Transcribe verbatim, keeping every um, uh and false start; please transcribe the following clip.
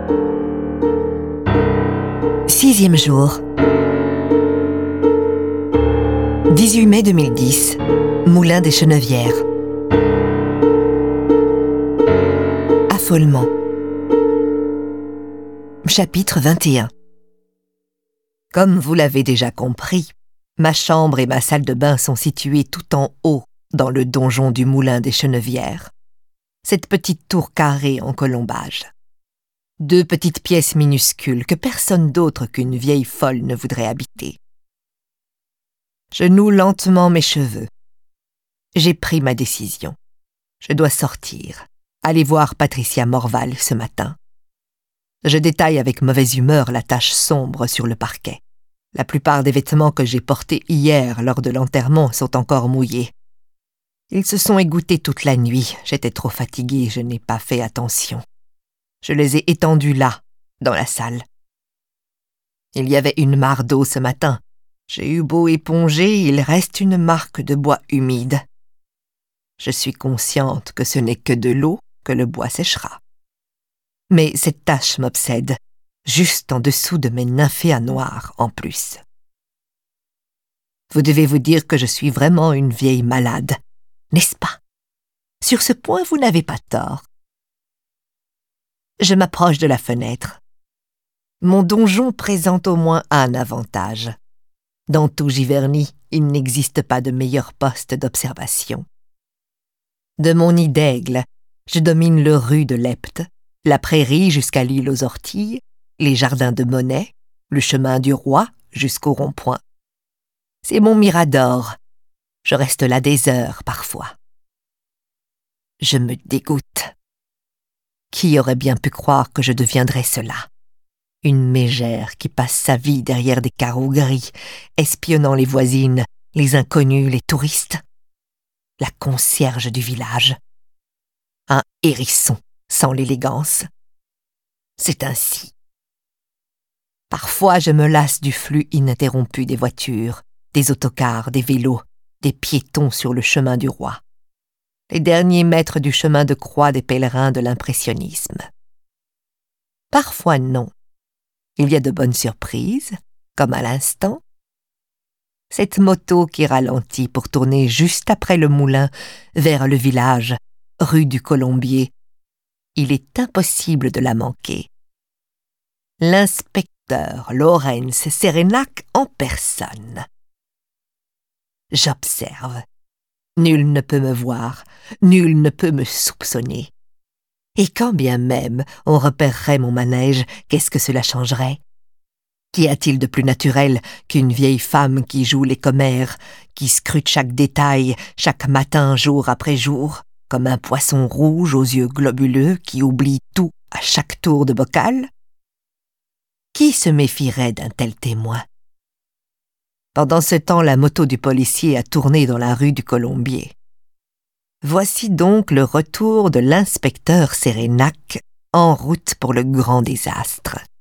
Sixième jour. dix-huit mai deux mille dix, Moulin des Chenevières. Affolement. Chapitre vingt et un. Comme vous l'avez déjà compris, ma chambre et ma salle de bain sont situées tout en haut dans le donjon du Moulin des Chenevières. Cette petite tour carrée en colombage. Deux petites pièces minuscules que personne d'autre qu'une vieille folle ne voudrait habiter. Je noue lentement mes cheveux. J'ai pris ma décision. Je dois sortir, aller voir Patricia Morval ce matin. Je détaille avec mauvaise humeur la tache sombre sur le parquet. La plupart des vêtements que j'ai portés hier lors de l'enterrement sont encore mouillés. Ils se sont égouttés toute la nuit. J'étais trop fatiguée, je n'ai pas fait attention. Je les ai étendus là, dans la salle. Il y avait une mare d'eau ce matin. J'ai eu beau éponger, il reste une marque de bois humide. Je suis consciente que ce n'est que de l'eau que le bois séchera. Mais cette tache m'obsède, juste en dessous de mes nymphéas noirs en plus. Vous devez vous dire que je suis vraiment une vieille malade, n'est-ce pas? Sur ce point, vous n'avez pas tort. Je m'approche de la fenêtre. Mon donjon présente au moins un avantage. Dans tout Giverny, il n'existe pas de meilleur poste d'observation. De mon nid d'aigle, je domine le rue de Lepte, la prairie jusqu'à l'île aux Orties, les jardins de Monet, le chemin du Roi jusqu'au rond-point. C'est mon mirador. Je reste là des heures parfois. Je me dégoûte. Qui aurait bien pu croire que je deviendrais cela? Une mégère qui passe sa vie derrière des carreaux gris, espionnant les voisines, les inconnus, les touristes. La concierge du village. Un hérisson sans l'élégance. C'est ainsi. Parfois je me lasse du flux ininterrompu des voitures, des autocars, des vélos, des piétons sur le chemin du Roi. Les derniers mètres du chemin de croix des pèlerins de l'impressionnisme. Parfois non. Il y a de bonnes surprises, comme à l'instant. Cette moto qui ralentit pour tourner juste après le moulin vers le village, rue du Colombier. Il est impossible de la manquer. L'inspecteur Lorenz Serenac en personne. J'observe. Nul ne peut me voir, nul ne peut me soupçonner. Et quand bien même on repérerait mon manège, qu'est-ce que cela changerait? Qu'y a-t-il de plus naturel qu'une vieille femme qui joue les commères, qui scrute chaque détail, chaque matin, jour après jour, comme un poisson rouge aux yeux globuleux qui oublie tout à chaque tour de bocal? Qui se méfierait d'un tel témoin? Pendant ce temps, la moto du policier a tourné dans la rue du Colombier. Voici donc le retour de l'inspecteur Serenac en route pour le grand désastre.